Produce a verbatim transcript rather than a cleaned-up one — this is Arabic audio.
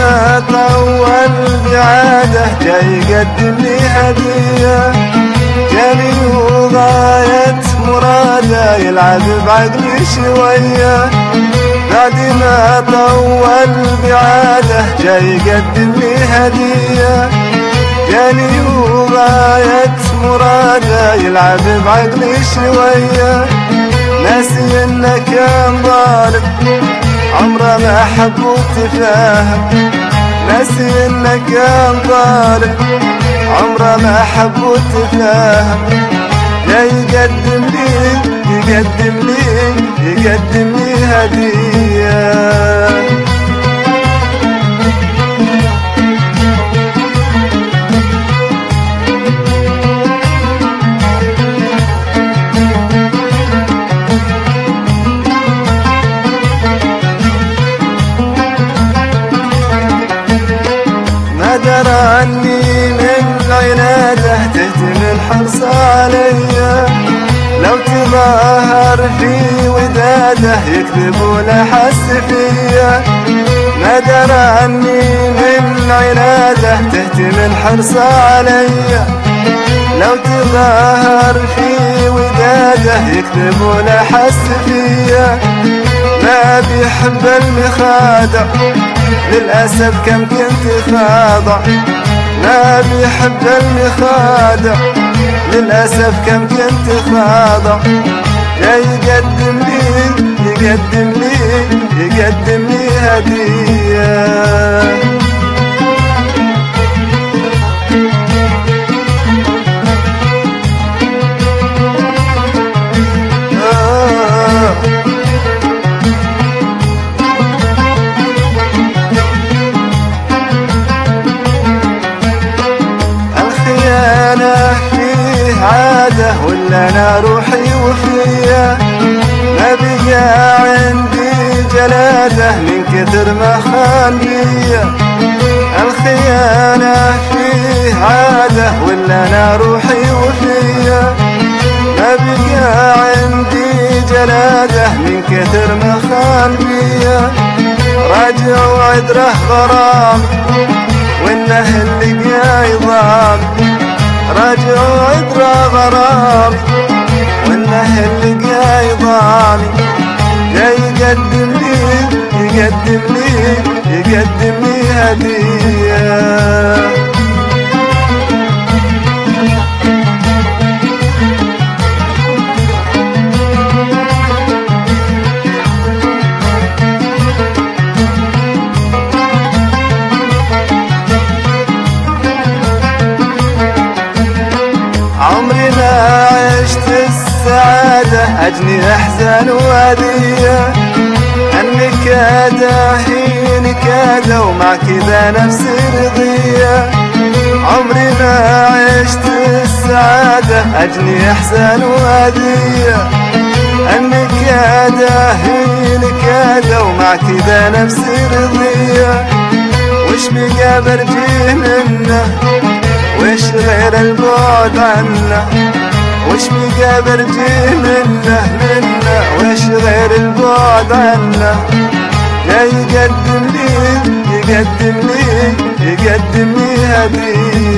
ما طول بعاده جاي يقدم لي هدية، جاني وغاية مراده يلعب بعقلي شوية. بعد ما طول بعاده جاي يقدم لي هدية، جاني وغاية مراده يلعب بعقلي شوية. ناسي انه كان ظالم عمره ما حب وتفاهم، ناسي انه كان ظالم عمره ما حب وتفاهم. جاي يقدم لي يقدم لي يقدم لي هدية. درى عني من عناده تهتم الحرص عليا، لو تظاهر في وداده يكذب ولا حس فيا. ما درى عني من عناده تهتم الحرص عليا، لو تظاهر في وداده يكذب ولا حس فيا. ما بيحب المخادع للأسف كم كنت خاضع، ما بيحب المخادع للأسف كم كنت خاضع. جاي يقدم لي يقدم لي يقدم لي هدية. أنا فيه عادة ولا أنا روحي وفيا، ما بقى عندي جلادة من كثر ما خان بيا. الخيانة فيه عادة ولا أنا روحي وفيا، ما بقى عندي جلادة من كثر ما خان بيا. راجع وعذره غرام وإنه اللي جاي ضام، راجع وعذره غرام وإنه اللي جاي ضامي. جاي يقدم لي يقدم لي يقدم لي هدية. عمري ما عشت السعادة أجني أحزان وأذية، النكادة هي نكادة ومع كذا نفسي رضية. عمري ما عشت السعادة أجني أحزان وأذية، النكادة هي نكادة ومع كذا نفسي رضية. وش بقى برجيه منه وش غير البعد عنه، وش بقى برجيه منه منه وش غير البعد عنه. جاي يقدم لي يقدم لي يقدم لي هدية.